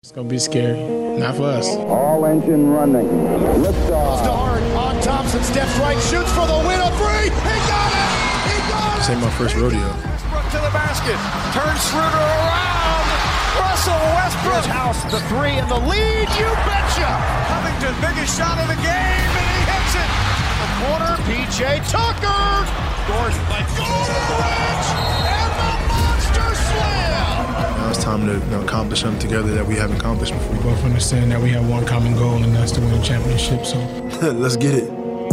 It's going to be scary. Not for us. All engine running. Liftoff. To Hart on Thompson. Steps right. Shoots for the win. A three. He got it. He got it. This ain't my first rodeo. Westbrook to the basket. Turns Schroeder around. Russell Westbrook. House the three and the lead. You betcha. Covington, biggest shot of the game. And he hits it. The corner. P.J. Tucker. Gordon. Rich. And the monster slam. Now it's time to accomplish something together that we haven't accomplished before. We both understand that we have one common goal, and that's to win a championship. So let's get it.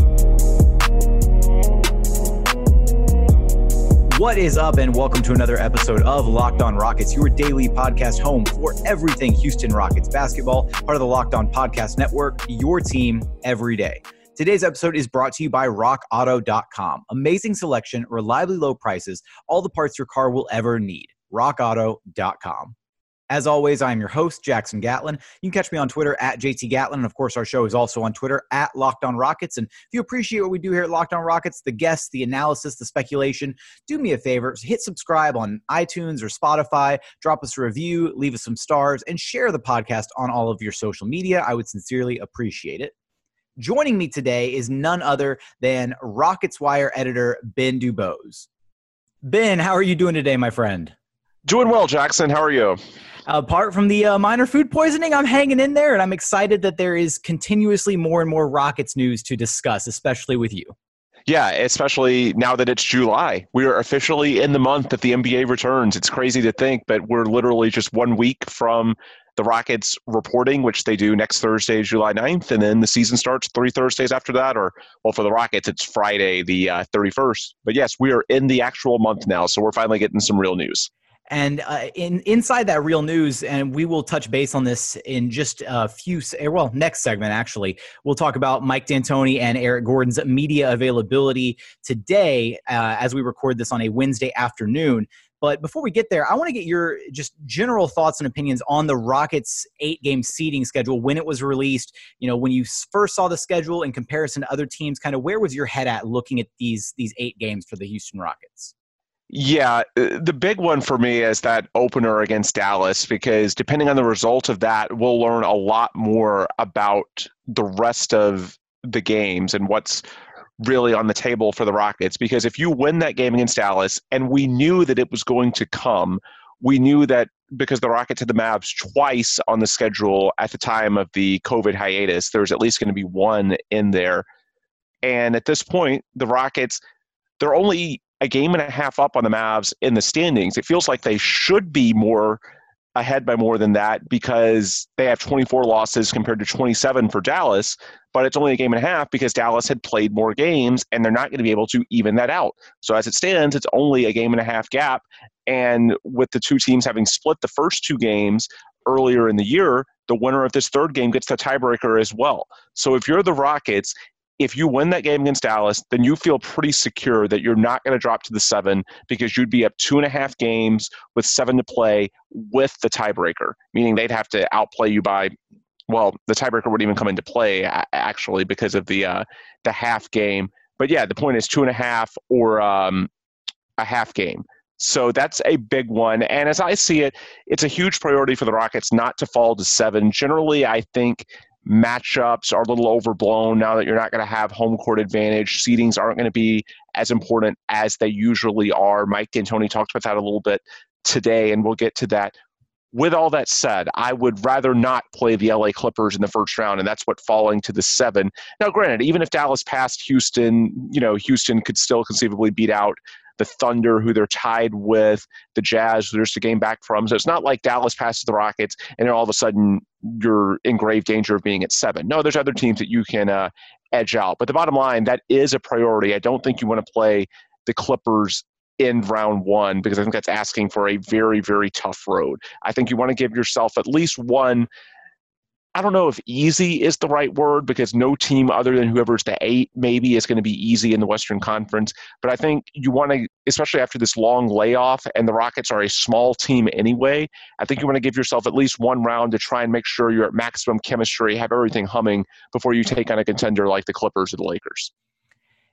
What is up, and welcome to another episode of Locked On Rockets, your daily podcast home for everything Houston Rockets basketball, part of the Locked On Podcast Network, your team every day. Today's episode is brought to you by RockAuto.com. Amazing selection, reliably low prices, all the parts your car will ever need. RockAuto.com. As always, I am your host, Jackson Gatlin. You can catch me on Twitter at JT Gatlin. And of course, our show is also on Twitter at Locked On Rockets. And if you appreciate what we do here at Locked On Rockets, the guests, the analysis, the speculation, do me a favor, hit subscribe on iTunes or Spotify, drop us a review, leave us some stars, and share the podcast on all of your social media. I would sincerely appreciate it. Joining me today is none other than Rockets Wire editor Ben Dubose. Ben, how are you doing today, my friend? Doing well, Jackson. How are you? Apart from the minor food poisoning, I'm hanging in there, and I'm excited that there is continuously more and more Rockets news to discuss, especially with you. Yeah, especially now that it's July. We are officially in the month that the NBA returns. It's crazy to think, but we're literally just 1 week from the Rockets reporting, which they do next Thursday, July 9th, and then the season starts 3 Thursdays after that, or, well, for the Rockets, it's Friday the 31st. But yes, we are in the actual month now, so we're finally getting some real news. And inside that real news, and we will touch base on this in just a few, next segment, actually. We'll talk about Mike D'Antoni and Eric Gordon's media availability today as we record this on a Wednesday afternoon. But before we get there, I want to get your just general thoughts and opinions on the Rockets' 8-game seeding schedule when it was released. You know, when you first saw the schedule in comparison to other teams, kind of where was your head at looking at these 8 games for the Houston Rockets? Yeah, the big one for me is that opener against Dallas, because depending on the result of that, we'll learn a lot more about the rest of the games and what's really on the table for the Rockets. Because if you win that game against Dallas, and we knew that it was going to come, we knew that because the Rockets had the Mavs twice on the schedule at the time of the COVID hiatus, there was at least going to be one in there. And at this point, the Rockets, they're only a game and a half up on the Mavs in the standings. It feels like they should be more ahead by more than that because they have 24 losses compared to 27 for Dallas, but it's only a game and a half because Dallas had played more games and they're not going to be able to even that out. So as it stands, it's only a game and a half gap. And with the two teams having split the first 2 games earlier in the year, the winner of this third game gets the tiebreaker as well. So if you're the Rockets, if you win that game against Dallas, then you feel pretty secure that you're not going to drop to the 7 because you'd be up 2.5 games with 7 to play with the tiebreaker, meaning they'd have to outplay you by, well, the tiebreaker wouldn't even come into play actually because of the half game. But yeah, the point is 2.5 or a half game. So that's a big one. And as I see it, it's a huge priority for the Rockets not to fall to 7. Generally, I think matchups are a little overblown now that you're not going to have home court advantage. Seedings aren't going to be as important as they usually are. Mike D'Antoni talked about that a little bit today, and we'll get to that. With all that said, I would rather not play the LA Clippers in the first round, and that's what falling to the 7. Now, granted, even if Dallas passed Houston, Houston could still conceivably beat out the Thunder, who they're tied with, the Jazz, who there's a game back from. So it's not like Dallas passes the Rockets and then all of a sudden you're in grave danger of being at 7. No, there's other teams that you can edge out. But the bottom line, that is a priority. I don't think you want to play the Clippers in round 1 because I think that's asking for a very, very tough road. I think you want to give yourself at least one, I don't know if easy is the right word because no team other than whoever's the 8 maybe is going to be easy in the Western Conference. But I think you want to, especially after this long layoff, and the Rockets are a small team anyway, I think you want to give yourself at least one round to try and make sure you're at maximum chemistry, have everything humming before you take on a contender like the Clippers or the Lakers.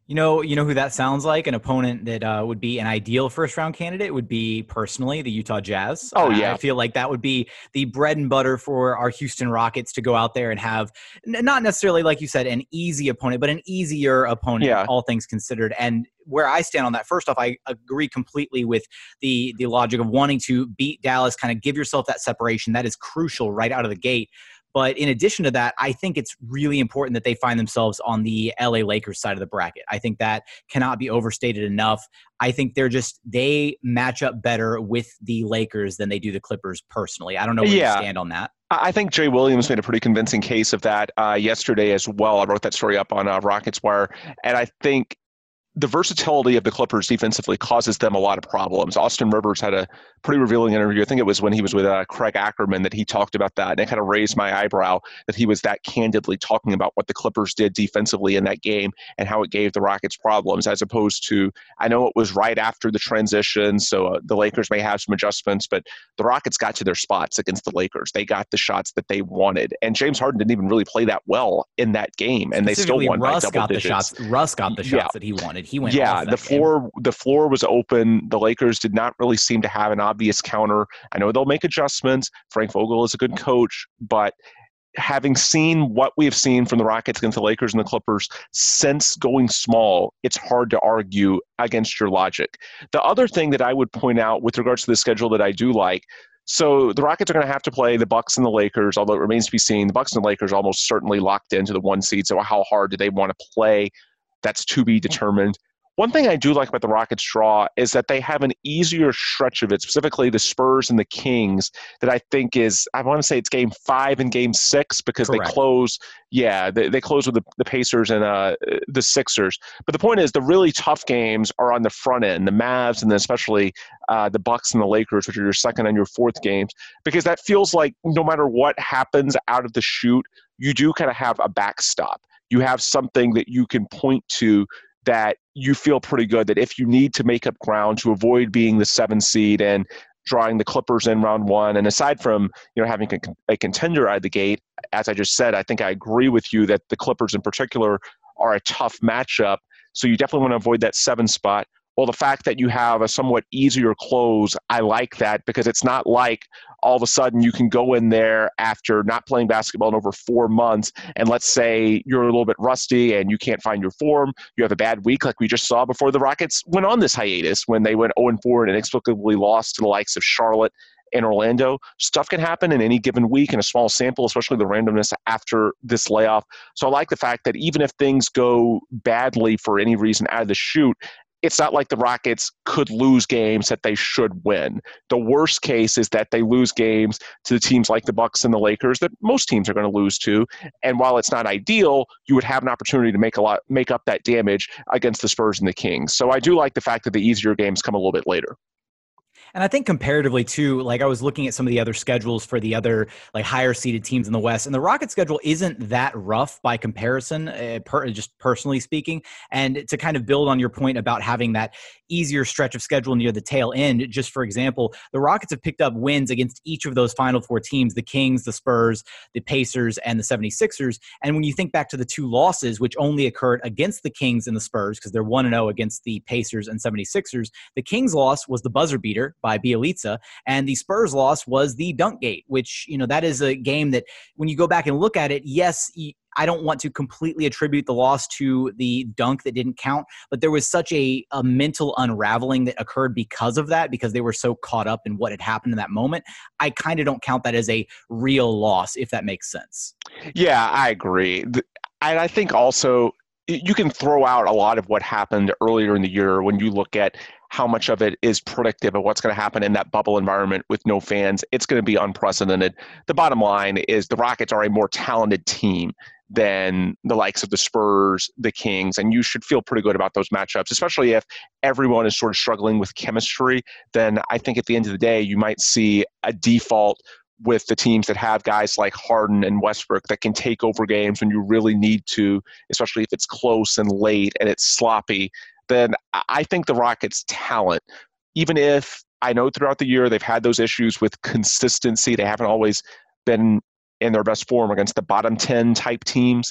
You know who that sounds like? An opponent that would be an ideal first-round candidate would be, personally, the Utah Jazz. Oh, yeah. I feel like that would be the bread and butter for our Houston Rockets to go out there and have, not necessarily, like you said, an easy opponent, but an easier opponent, Yeah. all things considered. And where I stand on that, first off, I agree completely with the logic of wanting to beat Dallas, kind of give yourself that separation. That is crucial right out of the gate. But in addition to that, I think it's really important that they find themselves on the LA Lakers side of the bracket. I think that cannot be overstated enough. I think they match up better with the Lakers than they do the Clippers personally. I don't know where you stand on that. I think Jay Williams made a pretty convincing case of that yesterday as well. I wrote that story up on Rockets Wire, and I think the versatility of the Clippers defensively causes them a lot of problems. Austin Rivers had a pretty revealing interview. I think it was when he was with Craig Ackerman that he talked about that, and it kind of raised my eyebrow that he was that candidly talking about what the Clippers did defensively in that game and how it gave the Rockets problems, as opposed to, I know it was right after the transition, so the Lakers may have some adjustments, but the Rockets got to their spots against the Lakers. They got the shots that they wanted, and James Harden didn't even really play that well in that game, and they still won by double digits. Russ got the shots that he wanted. He went off that the floor was open. The Lakers did not really seem to have an obvious counter. I know they'll make adjustments. Frank Vogel is a good coach, but having seen what we've seen from the Rockets against the Lakers and the Clippers since going small, it's hard to argue against your logic. The other thing that I would point out with regards to the schedule that I do like, so the Rockets are going to have to play the Bucks and the Lakers, although it remains to be seen. The Bucks and the Lakers are almost certainly locked into the 1 seed, so how hard do they want to play? That's to be determined. One thing I do like about the Rockets' draw is that they have an easier stretch of it, specifically the Spurs and the Kings, that I think is, I want to say it's game 5 and game 6 because Correct. they close, they close with the Pacers and the Sixers. But the point is the really tough games are on the front end, the Mavs and then especially the Bucks and the Lakers, which are your second and your fourth games, because that feels like no matter what happens out of the chute, you do kind of have a backstop. You have something that you can point to that you feel pretty good that if you need to make up ground to avoid being the 7 seed and drawing the Clippers in round 1, and aside from having a contender out of the gate, as I just said, I think I agree with you that the Clippers in particular are a tough matchup. So you definitely want to avoid that 7 spot. Well, the fact that you have a somewhat easier close, I like that because it's not like all of a sudden you can go in there after not playing basketball in over 4 months and let's say you're a little bit rusty and you can't find your form. You have a bad week like we just saw before the Rockets went on this hiatus when they went 0-4 and inexplicably lost to the likes of Charlotte and Orlando. Stuff can happen in any given week in a small sample, especially the randomness after this layoff. So I like the fact that even if things go badly for any reason out of the chute, it's not like the Rockets could lose games that they should win. The worst case is that they lose games to the teams like the Bucks and the Lakers that most teams are going to lose to. And while it's not ideal, you would have an opportunity to make up that damage against the Spurs and the Kings. So I do like the fact that the easier games come a little bit later. And I think comparatively too, like I was looking at some of the other schedules for the other like higher seeded teams in the West, and the Rockets schedule isn't that rough by comparison, just personally speaking. And to kind of build on your point about having that easier stretch of schedule near the tail end, just for example, the Rockets have picked up wins against each of those Final Four teams, the Kings, the Spurs, the Pacers, and the 76ers. And when you think back to the 2 losses, which only occurred against the Kings and the Spurs, because they're 1-0 against the Pacers and 76ers, the Kings loss was the buzzer beater by Bielitsa, and the Spurs loss was the Dunkgate, which, that is a game that when you go back and look at it, yes, I don't want to completely attribute the loss to the dunk that didn't count, but there was such a mental unraveling that occurred because of that, because they were so caught up in what had happened in that moment. I kind of don't count that as a real loss, if that makes sense. Yeah, I agree. I think also you can throw out a lot of what happened earlier in the year when you look at how much of it is predictive of what's going to happen in that bubble environment with no fans. It's going to be unprecedented. The bottom line is the Rockets are a more talented team than the likes of the Spurs, the Kings, and you should feel pretty good about those matchups, especially if everyone is sort of struggling with chemistry. Then I think at the end of the day, you might see a default with the teams that have guys like Harden and Westbrook that can take over games when you really need to, especially if it's close and late and it's sloppy. Then I think the Rockets' talent, even if I know throughout the year they've had those issues with consistency, they haven't always been in their best form against the bottom 10 type teams.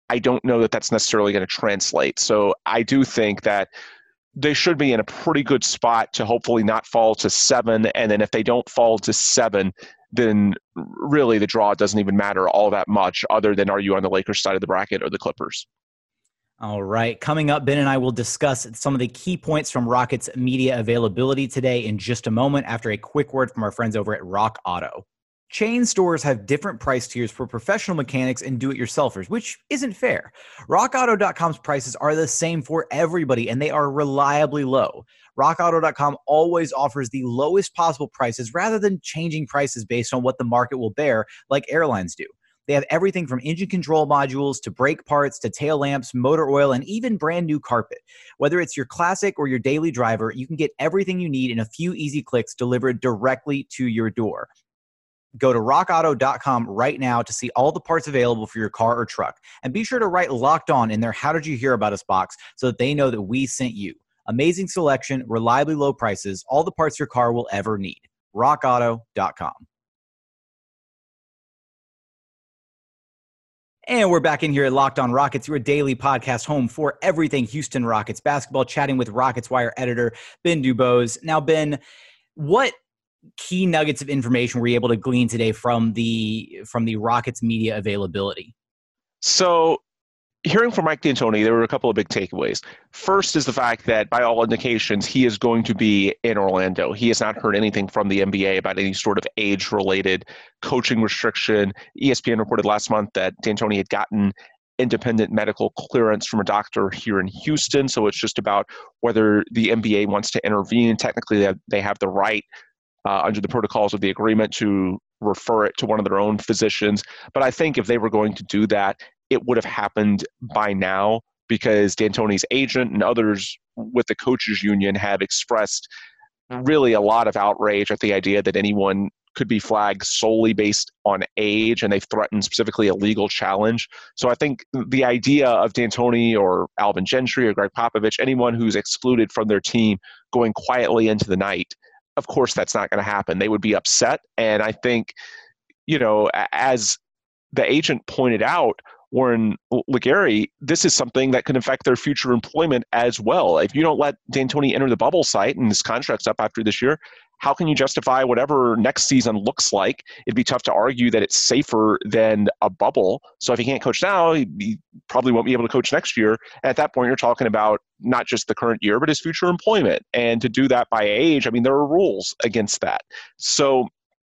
I don't know that that's necessarily going to translate. So I do think that they should be in a pretty good spot to hopefully not fall to 7. And then if they don't fall to 7, then really the draw doesn't even matter all that much, other than are you on the Lakers side of the bracket or the Clippers? All right. Coming up, Ben and I will discuss some of the key points from Rockets media availability today in just a moment after a quick word from our friends over at Rock Auto. Chain stores have different price tiers for professional mechanics and do-it-yourselfers, which isn't fair. RockAuto.com's prices are the same for everybody, and they are reliably low. RockAuto.com always offers the lowest possible prices rather than changing prices based on what the market will bear, like airlines do. They have everything from engine control modules to brake parts to tail lamps, motor oil, and even brand new carpet. Whether it's your classic or your daily driver, you can get everything you need in a few easy clicks delivered directly to your door. Go to rockauto.com right now to see all the parts available for your car or truck. And be sure to write Locked On in their How Did You Hear About Us box so that they know that we sent you. Amazing selection, reliably low prices, all the parts your car will ever need. rockauto.com. And we're back in here at Locked On Rockets, your daily podcast home for everything Houston Rockets basketball, chatting with Rockets Wire editor Ben Dubose. Now, Ben, what key nuggets of information were you able to glean today from the Rockets media availability? So hearing from Mike D'Antoni, there were a couple of big takeaways. First is the fact that by all indications, he is going to be in Orlando. He has not heard anything from the NBA about any sort of age-related coaching restriction. ESPN reported last month that D'Antoni had gotten independent medical clearance from a doctor here in Houston. So it's just about whether the NBA wants to intervene. Technically, they have the right under the protocols of the agreement to refer it to one of their own physicians. But I think if they were going to do that, it would have happened by now, because D'Antoni's agent and others with the coaches union have expressed really a lot of outrage at the idea that anyone could be flagged solely based on age, and they've threatened specifically a legal challenge. So I think the idea of D'Antoni or Alvin Gentry or Greg Popovich, anyone who's excluded from their team going quietly into the night, of course that's not going to happen. They would be upset. And I think, as the agent pointed out, Warren Legary, this is something that could affect their future employment as well. If you don't let D'Antoni enter the bubble site and his contract's up after this year, how can you justify whatever next season looks like? It'd be tough to argue that it's safer than a bubble. So if he can't coach now, he probably won't be able to coach next year. And at that point, you're talking about not just the current year, but his future employment. And to do that by age, I mean, there are rules against that. So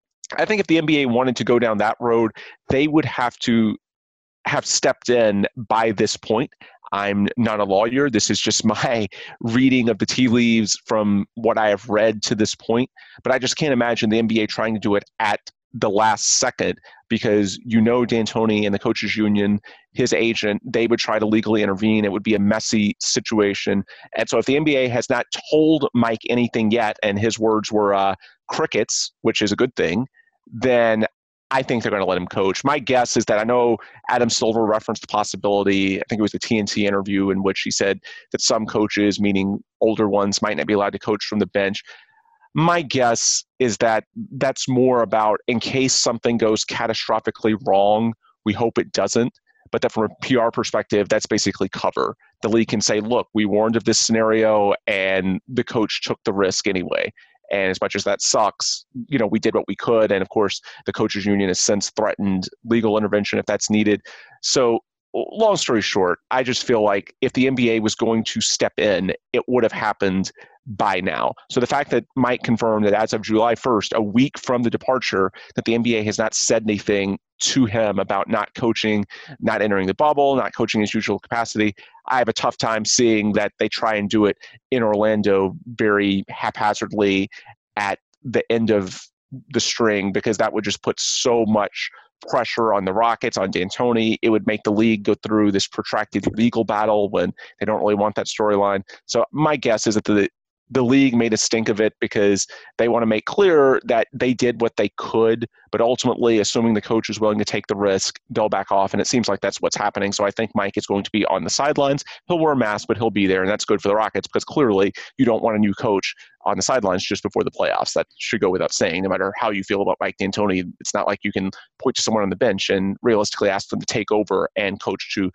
I think if the NBA wanted to go down that road, they would have to have stepped in by this point. I'm not a lawyer. This is just my reading of the tea leaves from what I have read to this point. But I just can't imagine the NBA trying to do it at the last second, because D'Antoni and the coaches union, his agent, they would try to legally intervene. It would be a messy situation. And so if the NBA has not told Mike anything yet, and his words were crickets, which is a good thing, then I think they're going to let him coach. My guess is that, I know Adam Silver referenced the possibility, I think it was the TNT interview, in which he said that some coaches, meaning older ones, might not be allowed to coach from the bench. My guess is that that's more about, in case something goes catastrophically wrong, we hope it doesn't, but that from a PR perspective, that's basically cover. The league can say, look, we warned of this scenario and the coach took the risk anyway. And as much as that sucks, we did what we could. And of course, the coaches union has since threatened legal intervention if that's needed. So long story short, I just feel like if the NBA was going to step in, it would have happened by now. So the fact that Mike confirmed that as of July 1st, a week from the departure, that the NBA has not said anything to him about not coaching, not entering the bubble, not coaching his usual capacity, I have a tough time seeing that they try and do it in Orlando very haphazardly at the end of the string, because that would just put so much pressure on the Rockets, on D'Antoni. It would make the league go through this protracted legal battle when they don't really want that storyline. So my guess is that the league made a stink of it because they want to make clear that they did what they could, but ultimately, assuming the coach is willing to take the risk, they'll back off, and it seems like that's what's happening. So I think Mike is going to be on the sidelines. He'll wear a mask, but he'll be there, and that's good for the Rockets, because clearly you don't want a new coach on the sidelines just before the playoffs. That should go without saying. No matter how you feel about Mike D'Antoni, it's not like you can point to someone on the bench and realistically ask them to take over and coach to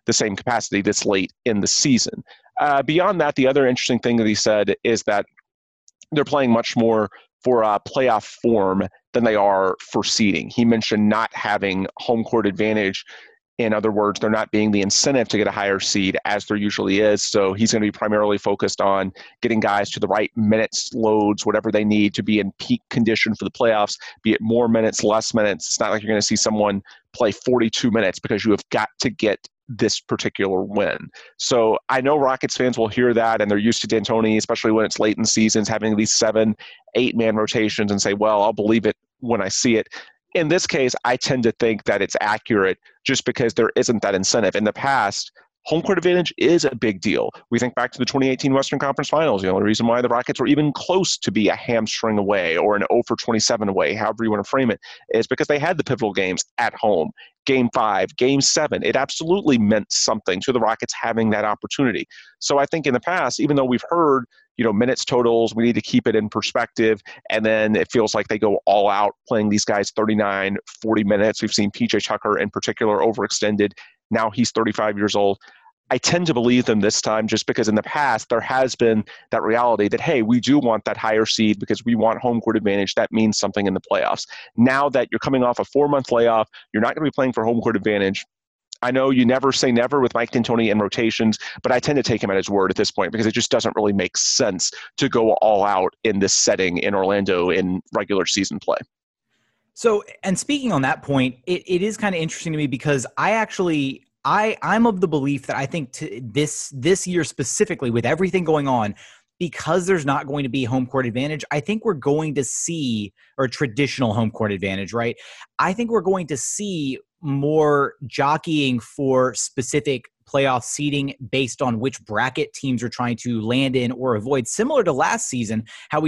the same capacity this late in the season. Beyond that, the other interesting thing that he said is that they're playing much more for playoff form than they are for seeding. He mentioned not having home court advantage. In other words, there not being the incentive to get a higher seed as there usually is. So he's going to be primarily focused on getting guys to the right minutes, loads, whatever they need to be in peak condition for the playoffs, be it more minutes, less minutes. It's not like you're going to see someone play 42 minutes because you have got to get this particular win. So I know Rockets fans will hear that, and they're used to D'Antoni, especially when it's late in seasons, having these 7, 8-man rotations and say, well, I'll believe it when I see it. In this case, I tend to think that it's accurate just because there isn't that incentive. In the past, home court advantage is a big deal. We think back to the 2018 Western Conference Finals. The only reason why the Rockets were even close to be a hamstring away or an 0 for 27 away, however you want to frame it, is because they had the pivotal games at home. Game 5, Game 7, it absolutely meant something to the Rockets having that opportunity. So I think in the past, even though we've heard, minutes totals, we need to keep it in perspective, and then it feels like they go all out playing these guys 39, 40 minutes. We've seen PJ Tucker in particular overextended. Now he's 35 years old. I tend to believe them this time just because in the past there has been that reality that, hey, we do want that higher seed because we want home court advantage. That means something in the playoffs. Now that you're coming off a 4-month layoff, you're not going to be playing for home court advantage. I know you never say never with Mike D'Antoni in rotations, but I tend to take him at his word at this point because it just doesn't really make sense to go all out in this setting in Orlando in regular season play. So, and speaking on that point, it is kind of interesting to me because I'm of the belief that I think this year specifically, with everything going on, because there's not going to be home court advantage, I think we're going to see, or traditional home court advantage, right? I think we're going to see more jockeying for specific playoff seeding based on which bracket teams are trying to land in or avoid, similar to last season, how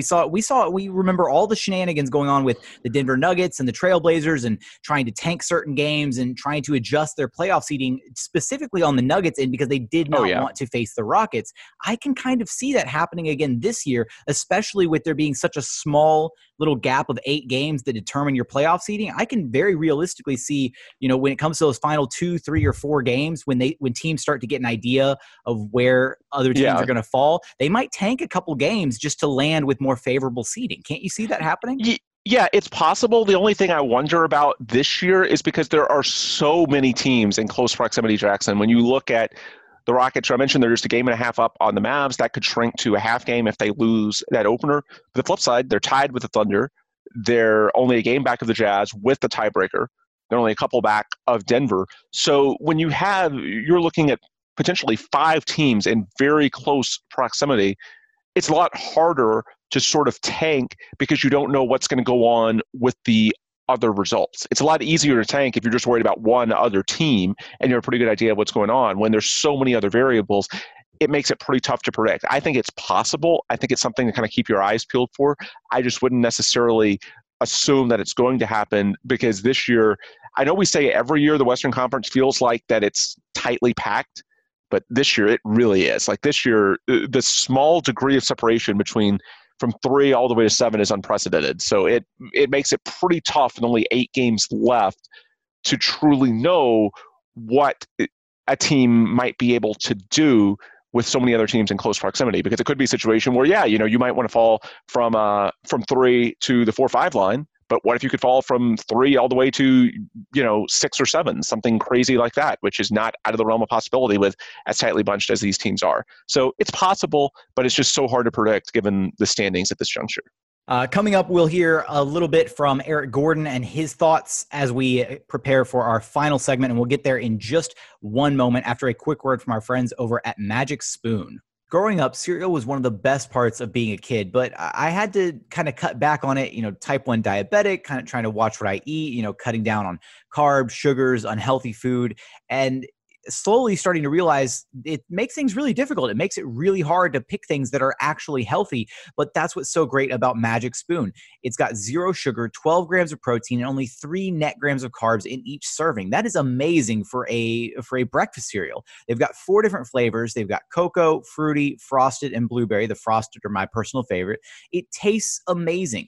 we remember all the shenanigans going on with the Denver Nuggets and the Trailblazers and trying to tank certain games and trying to adjust their playoff seeding specifically on the Nuggets end because they did not want to face the Rockets. I can kind of see that happening again this year, especially with there being such a small little gap of 8 games that determine your playoff seeding. I can very realistically see, when it comes to those final 2, 3, or 4 games, when teams start to get an idea of where other teams are going to fall, they might tank a couple games just to land with more favorable seeding. Can't you see that happening? Yeah, it's possible. The only thing I wonder about this year is because there are so many teams in close proximity, Jackson. When you look at the Rockets, I mentioned they're just a game and a half up on the Mavs. That could shrink to a half game if they lose that opener. But the flip side, they're tied with the Thunder. They're only a game back of the Jazz with the tiebreaker. They're only a couple back of Denver. So when you're looking at potentially 5 teams in very close proximity, it's a lot harder to sort of tank because you don't know what's going to go on with the other results. It's a lot easier to tank if you're just worried about one other team and you have a pretty good idea of what's going on. When there's so many other variables, it makes it pretty tough to predict. I think it's possible. I think it's something to kind of keep your eyes peeled for. I just wouldn't necessarily assume that it's going to happen because this year, I know we say every year the Western Conference feels like that it's tightly packed, but this year it really is. Like this year, the small degree of separation from 3 all the way to 7 is unprecedented. So it makes it pretty tough with only 8 games left to truly know what a team might be able to do with so many other teams in close proximity, because it could be a situation where, you might want to fall from 3 to the 4-5 line, but what if you could fall from 3 all the way to, 6 or 7, something crazy like that, which is not out of the realm of possibility with as tightly bunched as these teams are. So it's possible, but it's just so hard to predict given the standings at this juncture. Coming up, we'll hear a little bit from Eric Gordon and his thoughts as we prepare for our final segment, and we'll get there in just one moment after a quick word from our friends over at Magic Spoon. Growing up, cereal was one of the best parts of being a kid, but I had to kind of cut back on it, type 1 diabetic, kind of trying to watch what I eat, cutting down on carbs, sugars, unhealthy food, and slowly starting to realize it makes things really difficult. It makes it really hard to pick things that are actually healthy, but that's what's so great about Magic Spoon. It's got 0 sugar, 12 grams of protein, and only 3 net grams of carbs in each serving. That is amazing for a breakfast cereal. They've got 4 different flavors. They've got cocoa, fruity, frosted, and blueberry. The frosted are my personal favorite. It tastes amazing. It's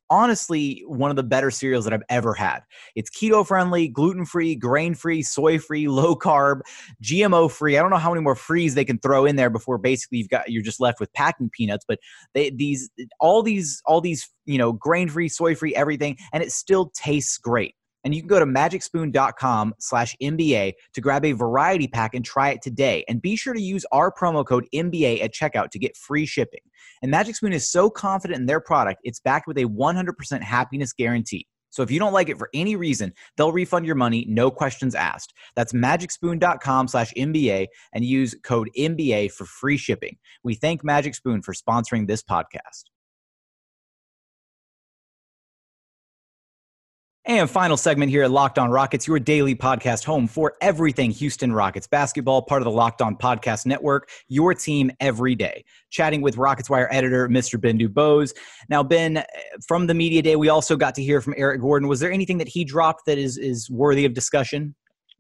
honestly one of the better cereals that I've ever had. It's keto-friendly, gluten-free, grain-free, soy-free, low-carb, GMO-free. I don't know how many more frees they can throw in there before basically you're just left with packing peanuts. But all these grain-free, soy-free, everything, and it still tastes great. And you can go to magicspoon.com/NBA to grab a variety pack and try it today. And be sure to use our promo code NBA at checkout to get free shipping. And Magic Spoon is so confident in their product, it's backed with a 100% happiness guarantee. So if you don't like it for any reason, they'll refund your money, no questions asked. That's magicspoon.com/NBA and use code NBA for free shipping. We thank Magic Spoon for sponsoring this podcast. And final segment here at Locked On Rockets, your daily podcast home for everything Houston Rockets basketball, part of the Locked On Podcast Network, your team every day. Chatting with Rockets Wire editor, Mr. Ben Dubose. Now, Ben, from the media day, we also got to hear from Eric Gordon. Was there anything that he dropped that is worthy of discussion?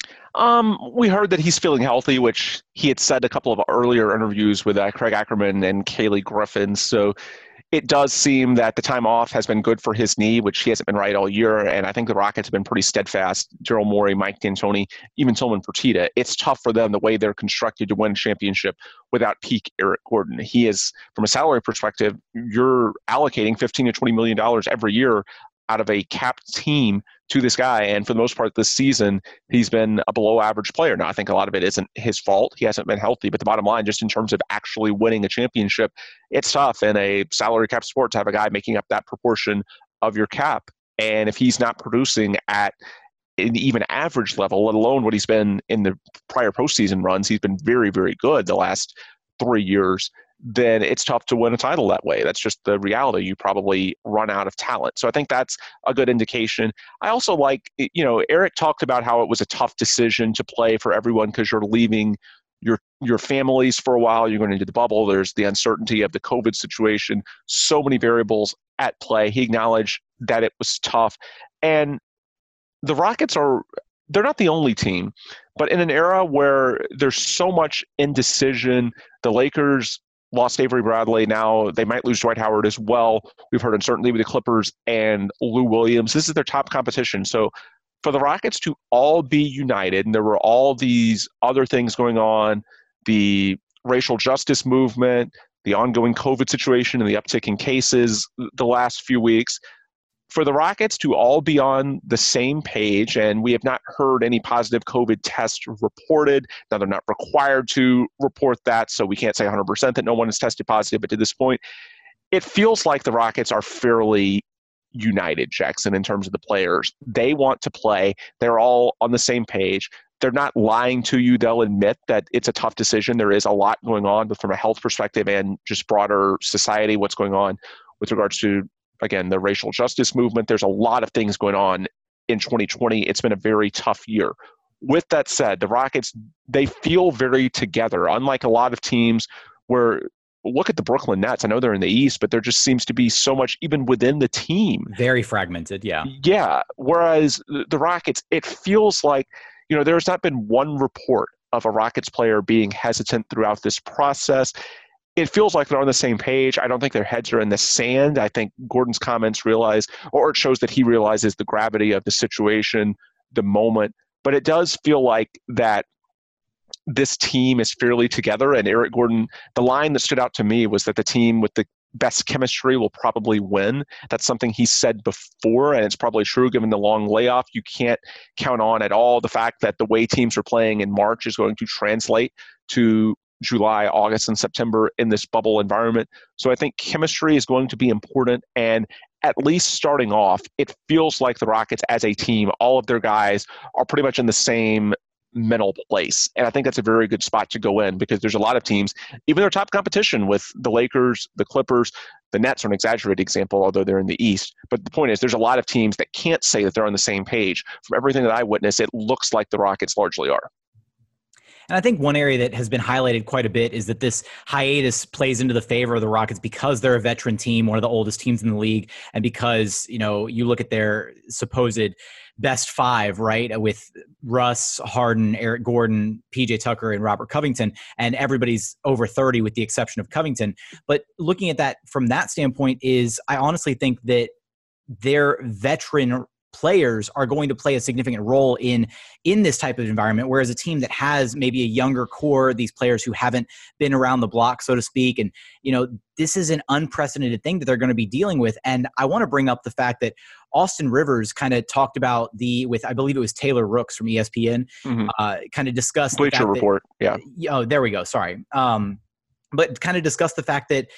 We heard that he's feeling healthy, which he had said a couple of earlier interviews with Craig Ackerman and Kaylee Griffin. So it does seem that the time off has been good for his knee, which he hasn't been right all year. And I think the Rockets have been pretty steadfast. Daryl Morey, Mike D'Antoni, even Tillman Fertitta. It's tough for them the way they're constructed to win a championship without peak Eric Gordon. He is, from a salary perspective, you're allocating $15 to $20 million every year out of a capped team to this guy. And for the most part this season, he's been a below average player. Now, I think a lot of it isn't his fault. He hasn't been healthy. But the bottom line, just in terms of actually winning a championship, it's tough in a salary cap sport to have a guy making up that proportion of your cap. And if he's not producing at an even average level, let alone what he's been in the prior postseason runs, he's been very, very good the last 3 years, then it's tough to win a title that way. That's just the reality. You probably run out of talent. So I think that's a good indication. I also like, Eric talked about how it was a tough decision to play for everyone because you're leaving your families for a while. You're going into the bubble. There's the uncertainty of the COVID situation. So many variables at play. He acknowledged that it was tough. And the Rockets they're not the only team, but in an era where there's so much indecision, the Lakers lost Avery Bradley. Now they might lose Dwight Howard as well. We've heard uncertainty with the Clippers and Lou Williams. This is their top competition. So for the Rockets to all be united, and there were all these other things going on, the racial justice movement, the ongoing COVID situation, and the uptick in cases the last few weeks, for the Rockets to all be on the same page, and we have not heard any positive COVID tests reported. Now, they're not required to report that, so we can't say 100% that no one has tested positive, but to this point, it feels like the Rockets are fairly united, Jackson, in terms of the players. They want to play. They're all on the same page. They're not lying to you. They'll admit that it's a tough decision. There is a lot going on, but from a health perspective and just broader society, what's going on with regards to, again, the racial justice movement. There's a lot of things going on in 2020. It's been a very tough year. With that said, the Rockets, they feel very together, unlike a lot of teams where, look at the Brooklyn Nets. I know they're in the East, but there just seems to be so much even within the team. Very fragmented, yeah. Yeah, whereas the Rockets, it feels like, there's not been one report of a Rockets player being hesitant throughout this process. It feels like they're on the same page. I don't think their heads are in the sand. I think Gordon's comments or it shows that he realizes the gravity of the situation, the moment. But it does feel like that this team is fairly together. And Eric Gordon, the line that stood out to me was that the team with the best chemistry will probably win. That's something he said before, and it's probably true given the long layoff. You can't count on at all the fact that the way teams are playing in March is going to translate to July, August, and September in this bubble environment. So I think chemistry is going to be important. And at least starting off, it feels like the Rockets as a team, all of their guys are pretty much in the same mental place. And I think that's a very good spot to go in because there's a lot of teams, even their top competition with the Lakers, the Clippers, the Nets are an exaggerated example, although they're in the East. But the point is there's a lot of teams that can't say that they're on the same page. From everything that I witnessed, it looks like the Rockets largely are. And I think one area that has been highlighted quite a bit is that this hiatus plays into the favor of the Rockets because they're a veteran team, one of the oldest teams in the league, and because, you look at their supposed best five, right, with Russ, Harden, Eric Gordon, PJ Tucker, and Robert Covington, and everybody's over 30 with the exception of Covington. But looking at that from that standpoint I honestly think that their veteran players are going to play a significant role in this type of environment, whereas a team that has maybe a younger core, these players who haven't been around the block, so to speak, and this is an unprecedented thing that they're going to be dealing with. And I want to bring up the fact that Austin Rivers kind of talked about with I believe it was Taylor Rooks from ESPN, kind of discussed Bleacher Report. Oh, there we go. Sorry. But kind of discussed the fact that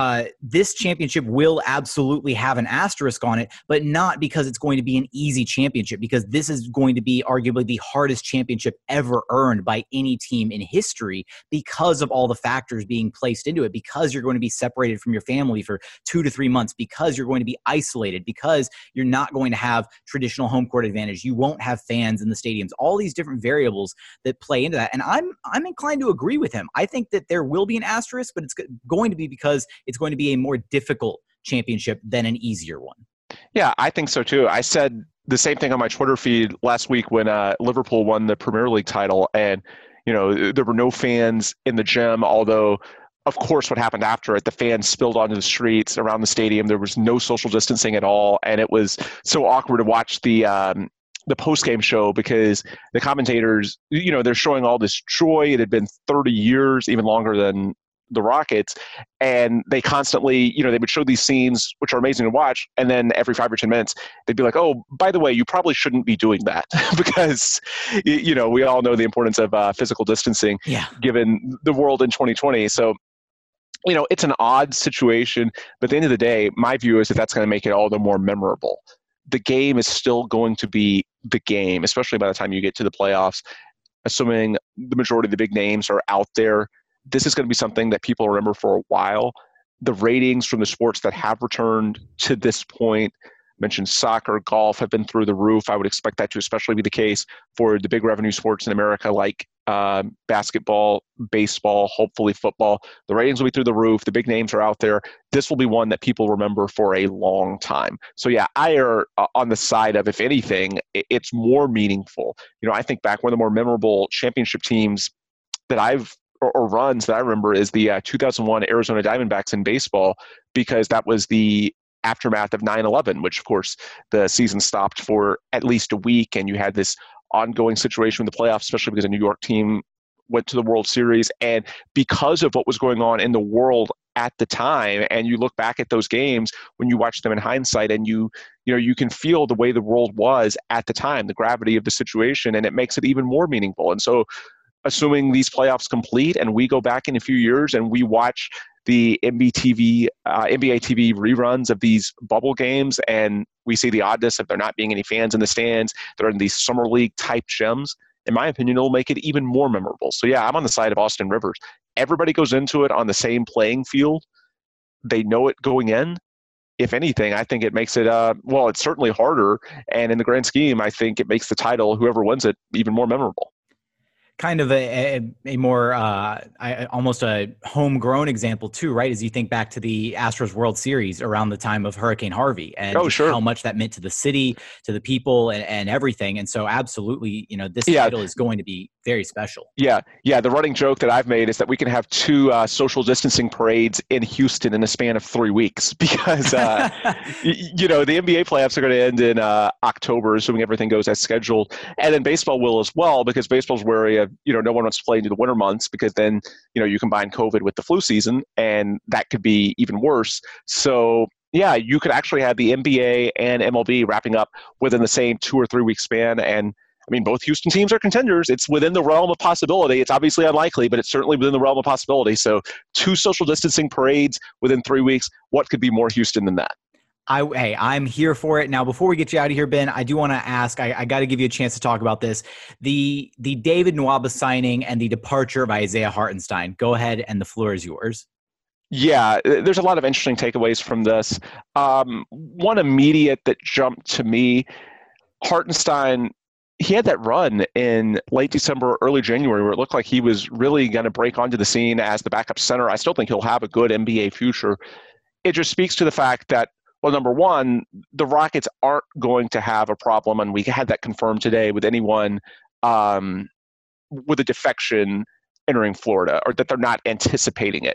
this championship will absolutely have an asterisk on it, but not because it's going to be an easy championship, because this is going to be arguably the hardest championship ever earned by any team in history because of all the factors being placed into it, because you're going to be separated from your family for 2 to 3 months, because you're going to be isolated, because you're not going to have traditional home court advantage. You won't have fans in the stadiums, all these different variables that play into that. And I'm inclined to agree with him. I think that there will be an asterisk, but it's going to be because it's going to be a more difficult championship than an easier one. Yeah, I think so too. I said the same thing on my Twitter feed last week when Liverpool won the Premier League title, and there were no fans in the gym, although of course what happened after it, the fans spilled onto the streets around the stadium. There was no social distancing at all, and it was so awkward to watch the post-game show because the commentators, they're showing all this joy. It had been 30 years, even longer than the Rockets, and they constantly, they would show these scenes, which are amazing to watch, and then every 5 or 10 minutes, they'd be like, oh, by the way, you probably shouldn't be doing that because, we all know the importance of physical distancing given the world in 2020. So, it's an odd situation, but at the end of the day, my view is that that's going to make it all the more memorable. The game is still going to be the game, especially by the time you get to the playoffs, assuming the majority of the big names are out there. This is going to be something that people remember for a while. The ratings from the sports that have returned to this point, mentioned soccer, golf, have been through the roof. I would expect that to especially be the case for the big revenue sports in America like basketball, baseball, hopefully football. The ratings will be through the roof. The big names are out there. This will be one that people remember for a long time. So yeah, I are on the side of, if anything, it's more meaningful. I think back, one of the more memorable championship teams that or runs that I remember is the 2001 Arizona Diamondbacks in baseball, because that was the aftermath of 9/11, which of course the season stopped for at least a week, and you had this ongoing situation with the playoffs, especially because a New York team went to the World Series. And because of what was going on in the world at the time, and you look back at those games when you watch them in hindsight, and you can feel the way the world was at the time, the gravity of the situation, and it makes it even more meaningful. And so assuming these playoffs complete and we go back in a few years and we watch the NBA TV reruns of these bubble games, and we see the oddness of there not being any fans in the stands, they're in these summer league type gyms, in my opinion, it'll make it even more memorable. So yeah, I'm on the side of Austin Rivers. Everybody goes into it on the same playing field. They know it going in. If anything, I think it makes it, it's certainly harder. And in the grand scheme, I think it makes the title, whoever wins it, even more memorable. Kind of a more almost a homegrown example too, right? As you think back to the Astros World Series around the time of Hurricane Harvey, and how much that meant to the city, to the people, and everything. And so, absolutely, this title is going to be very special. Yeah. The running joke that I've made is that we can have 2 social distancing parades in Houston in a span of 3 weeks because, the NBA playoffs are going to end in October, assuming everything goes as scheduled, and then baseball will as well, because baseball's wary of, no one wants to play into the winter months, because then, you combine COVID with the flu season, and that could be even worse. So yeah, you could actually have the NBA and MLB wrapping up within the same 2 or 3 week span. And I mean, both Houston teams are contenders. It's within the realm of possibility. It's obviously unlikely, but it's certainly within the realm of possibility. So 2 social distancing parades within 3 weeks. What could be more Houston than that? I'm here for it. Now, before we get you out of here, Ben, I do want to ask, I got to give you a chance to talk about this. The David Nwaba signing and the departure of Isaiah Hartenstein. Go ahead, and the floor is yours. Yeah, there's a lot of interesting takeaways from this. One immediate that jumped to me, Hartenstein, he had that run in late December, early January, where it looked like he was really going to break onto the scene as the backup center. I still think he'll have a good NBA future. It just speaks to the fact that, well, number one, the Rockets aren't going to have a problem, and we had that confirmed today, with anyone with a defection entering Florida, or that they're not anticipating it,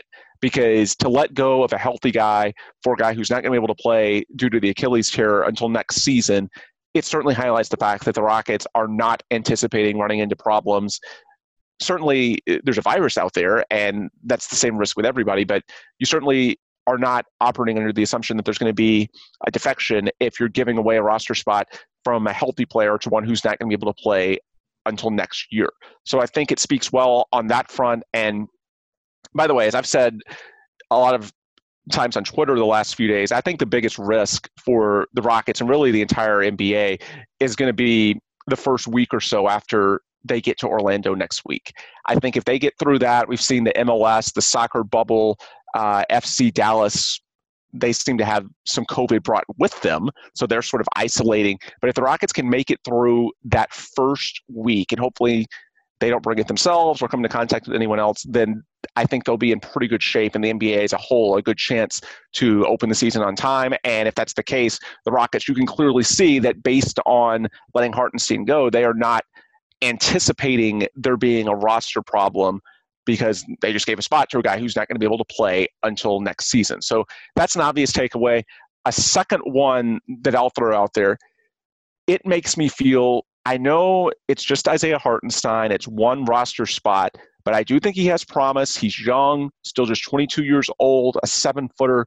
because to let go of a healthy guy for a guy who's not going to be able to play due to the Achilles tear until next season, it certainly highlights the fact that the Rockets are not anticipating running into problems. Certainly, there's a virus out there, and that's the same risk with everybody, but you certainly are not operating under the assumption that there's going to be a defection if you're giving away a roster spot from a healthy player to one who's not going to be able to play until next year. So I think it speaks well on that front. And by the way, as I've said a lot of times on Twitter the last few days, I think the biggest risk for the Rockets and really the entire NBA is going to be the first week or so after they get to Orlando next week. I think if they get through that, we've seen the MLS, the soccer bubble, FC Dallas, they seem to have some COVID brought with them, so they're sort of isolating. But if the Rockets can make it through that first week, and hopefully they don't bring it themselves or come into contact with anyone else, then I think they'll be in pretty good shape, and the NBA as a whole, a good chance to open the season on time. And if that's the case, the Rockets, you can clearly see that based on letting Hartenstein go, they are not anticipating there being a roster problem because they just gave a spot to a guy who's not going to be able to play until next season. So that's an obvious takeaway. A second one that I'll throw out there, it makes me feel, I know it's just Isaiah Hartenstein, it's one roster spot, but I do think he has promise. He's young, still just 22 years old, a 7-footer.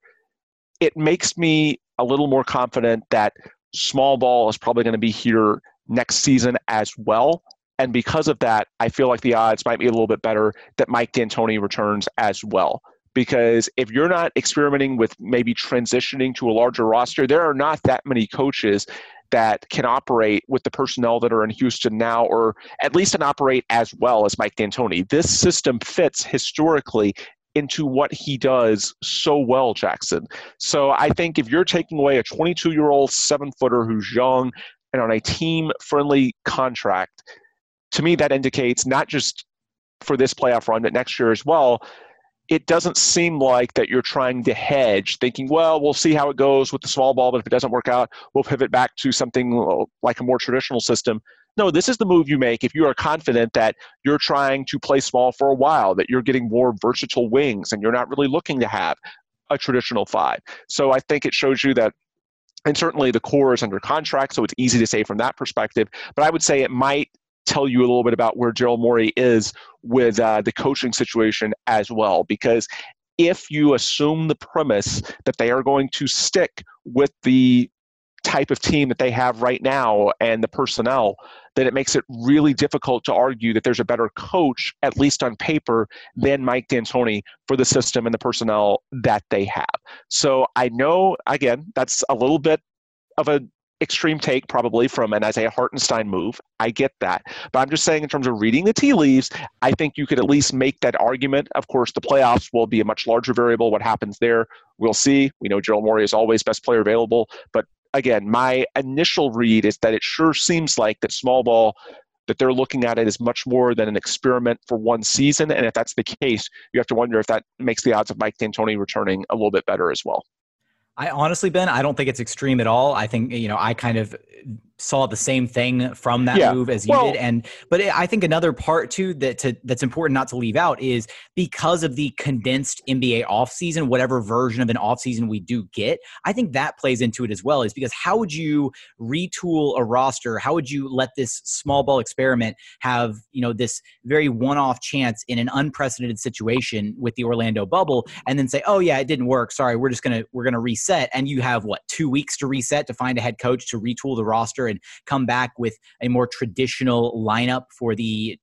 It makes me a little more confident that small ball is probably going to be here next season as well. And because of that, I feel like the odds might be a little bit better that Mike D'Antoni returns as well. Because if you're not experimenting with maybe transitioning to a larger roster, there are not that many coaches that can operate with the personnel that are in Houston now, or at least can operate as well as Mike D'Antoni. This system fits historically into what he does so well, Jackson. So I think if you're taking away a 22-year-old 7-footer who's young and on a team-friendly contract, to me, that indicates not just for this playoff run, but next year as well, it doesn't seem like that you're trying to hedge, thinking, well, we'll see how it goes with the small ball, but if it doesn't work out, we'll pivot back to something like a more traditional system. No, this is the move you make if you are confident that you're trying to play small for a while, that you're getting more versatile wings, and you're not really looking to have a traditional 5. So I think it shows you that, and certainly the core is under contract, so it's easy to say from that perspective, but I would say it might tell you a little bit about where Daryl Morey is with the coaching situation as well. Because if you assume the premise that they are going to stick with the type of team that they have right now and the personnel, then it makes it really difficult to argue that there's a better coach, at least on paper, than Mike D'Antoni for the system and the personnel that they have. So I know, again, that's a little bit of an extreme take probably from an Isaiah Hartenstein move. I get that. But I'm just saying in terms of reading the tea leaves, I think you could at least make that argument. Of course, the playoffs will be a much larger variable. What happens there, we'll see. We know Daryl Morey is always best player available. But again, my initial read is that it sure seems like that small ball, that they're looking at it as much more than an experiment for one season. And if that's the case, you have to wonder if that makes the odds of Mike D'Antoni returning a little bit better as well. I honestly, Ben, I don't think it's extreme at all. I think, I kind of saw the same thing from that move as you did. But I think another part too that's important not to leave out is because of the condensed NBA offseason, whatever version of an offseason we do get, I think that plays into it as well, is because how would you retool a roster? How would you let this small ball experiment have, this very one-off chance in an unprecedented situation with the Orlando bubble and then say, oh yeah, it didn't work. Sorry, we're going to reset. And you have 2 weeks to reset to find a head coach to retool the roster and come back with a more traditional lineup for the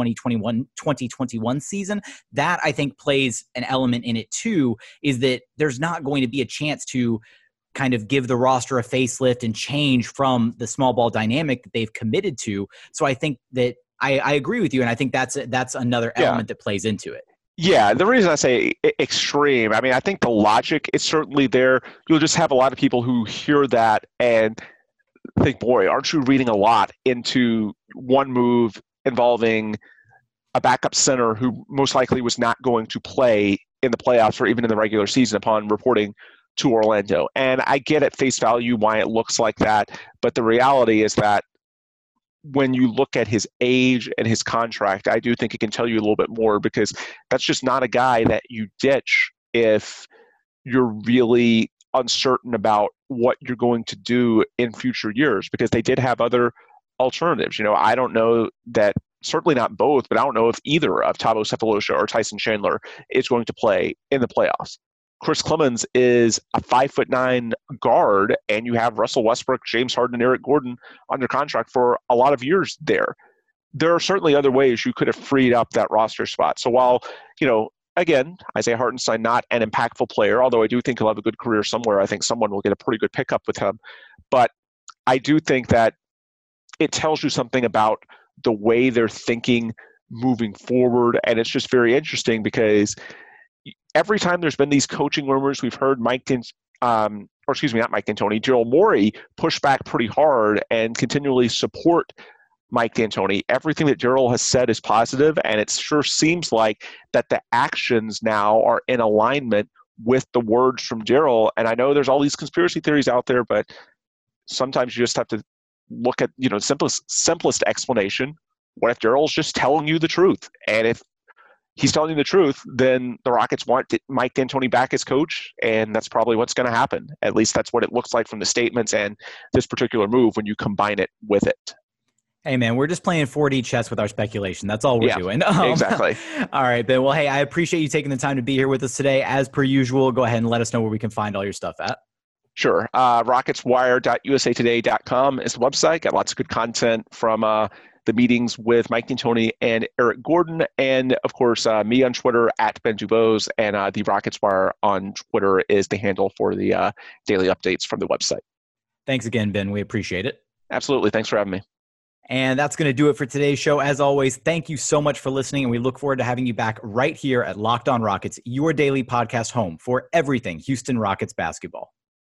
2020-21 season. That I think plays an element in it too, is that there's not going to be a chance to kind of give the roster a facelift and change from the small ball dynamic that they've committed to. So I think that I agree with you. And I think that's another element that plays into it. Yeah, the reason I say extreme, I think the logic is certainly there. You'll just have a lot of people who hear that and think, boy, aren't you reading a lot into one move involving a backup center who most likely was not going to play in the playoffs or even in the regular season upon reporting to Orlando. And I get at face value why it looks like that, but the reality is that when you look at his age and his contract, I do think it can tell you a little bit more, because that's just not a guy that you ditch if you're really uncertain about what you're going to do in future years, because they did have other alternatives. I don't know that, certainly not both, but I don't know if either of Thabo Sefolosha or Tyson Chandler is going to play in the playoffs. Chris Clemons is a 5'9" guard, and you have Russell Westbrook, James Harden, and Eric Gordon under contract for a lot of years there. There are certainly other ways you could have freed up that roster spot. So while, again, Isaiah Hartenstein, not an impactful player, although I do think he'll have a good career somewhere. I think someone will get a pretty good pickup with him. But I do think that it tells you something about the way they're thinking moving forward. And it's just very interesting because every time there's been these coaching rumors, we've heard Daryl Morey push back pretty hard and continually support Mike D'Antoni. Everything that Daryl has said is positive, and it sure seems like that the actions now are in alignment with the words from Daryl. And I know there's all these conspiracy theories out there, but sometimes you just have to look at, simplest explanation. What if Daryl's just telling you the truth? And if he's telling you the truth, then the Rockets want Mike D'Antoni back as coach, and that's probably what's going to happen. At least that's what it looks like from the statements and this particular move when you combine it with it. Hey, man, we're just playing 4D chess with our speculation. That's all we're doing. Exactly. All right, Ben. Well, hey, I appreciate you taking the time to be here with us today. As per usual, go ahead and let us know where we can find all your stuff at. Sure. RocketsWire.usatoday.com is the website. Got lots of good content from the meetings with Mike D'Antoni and Eric Gordon. And, of course, me on Twitter at Ben Dubose, and the Rockets Wire on Twitter is the handle for the daily updates from the website. Thanks again, Ben. We appreciate it. Absolutely. Thanks for having me. And that's going to do it for today's show. As always, thank you so much for listening, and we look forward to having you back right here at Locked On Rockets, your daily podcast home for everything Houston Rockets basketball.